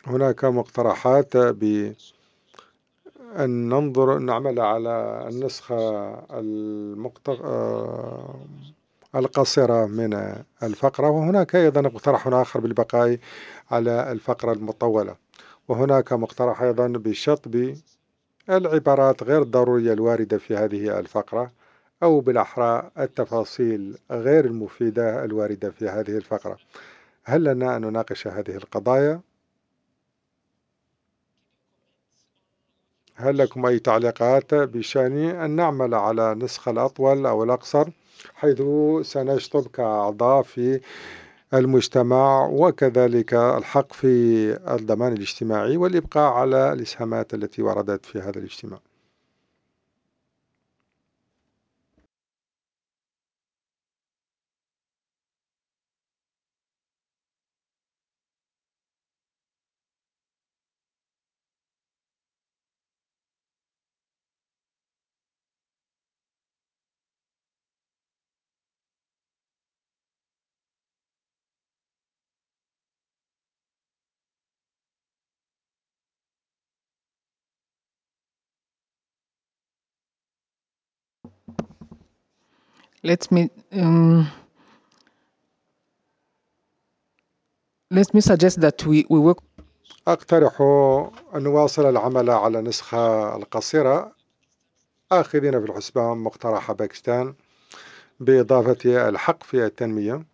هناك مقترحات بأن نعمل على النسخة القصيرة من الفقرة، وهناك أيضا مقترح آخر بالبقاء على الفقرة المطولة، وهناك مقترح أيضا بشطب العبارات غير الضرورية الواردة في هذه الفقرة، أو بالأحرى التفاصيل غير المفيدة الواردة في هذه الفقرة. هل لنا أن نناقش هذه القضايا؟ هل لكم أي تعليقات بشأن أن نعمل على النسخة الأطول أو الأقصر، حيث سنشطب كأعضاء في المجتمع، وكذلك الحق في الضمان الاجتماعي والإبقاء على الإسهامات التي وردت في هذا الاجتماع؟ Let me let me suggest that we work. أقترح أن نواصل العمل على النسخة القصيرة، آخذين في الحسبان مقترح باكستان بإضافة الحق في التنمية،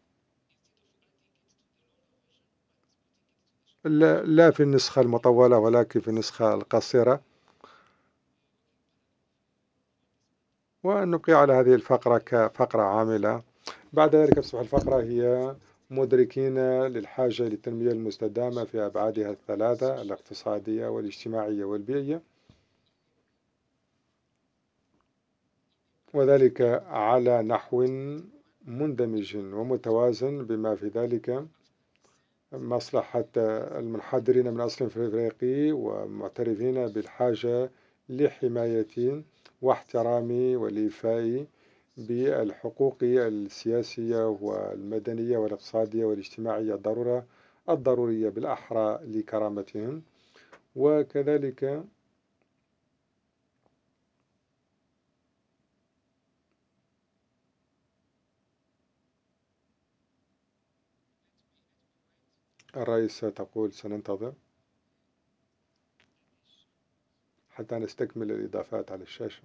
لا في النسخة المطولة ولكن في النسخة القصيرة، وأن نبقي على هذه الفقرة كفقرة عاملة. بعد ذلك تصبح الفقرة هي مدركين للحاجة للتنمية المستدامة في أبعادها الثلاثة: الاقتصادية والاجتماعية والبيئية، وذلك على نحو مندمج ومتوازن، بما في ذلك مصلحة المنحدرين من أصل أفريقي ومعترفين بالحاجة لحماية واحترام والإيفاء بالحقوق السياسية والمدنية والاقتصادية والاجتماعية الضرورية بالأحرى لكرامتهم، وكذلك الرئيس تقول سننتظر حتى نستكمل الإضافات على الشاشة.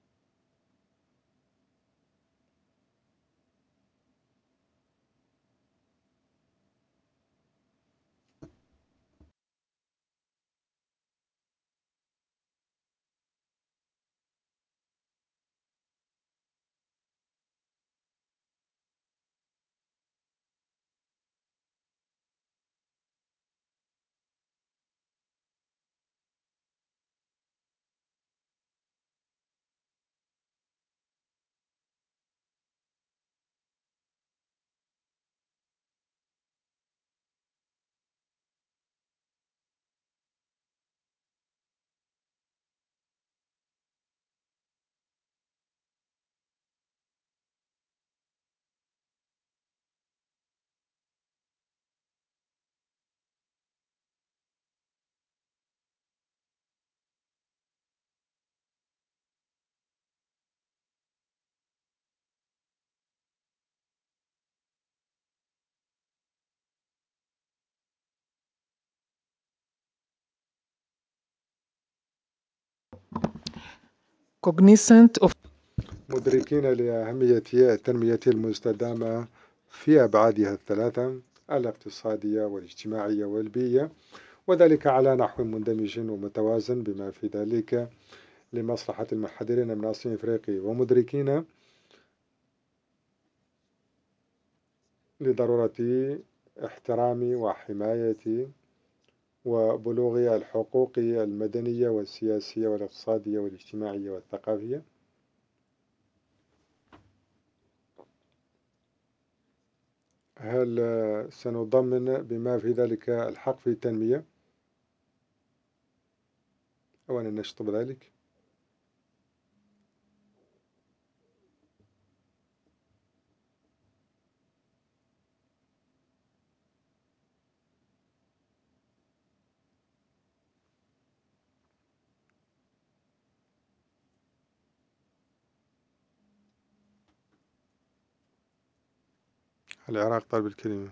Cognizant of مدركين لأهمية التنمية المستدامة في أبعادها الثلاثة: الاقتصادية والاجتماعية والبيئية، وذلك على نحو مندمج ومتوازن، بما في ذلك لمصلحة المنحدرين من أصل إفريقي، ومدركين لضرورة احترام وحماية وبلوغ الحقوق المدنية والسياسية والاقتصادية والاجتماعية والثقافية. هل سنضمن بما في ذلك الحق في التنمية أو أن نشطب ذلك؟ العراق طلب الكلمة.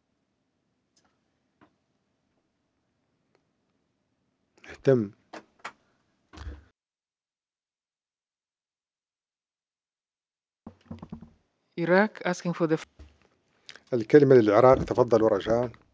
اهتم. Iraq asking for the الكلمة للعراق، تفضل ورجاء.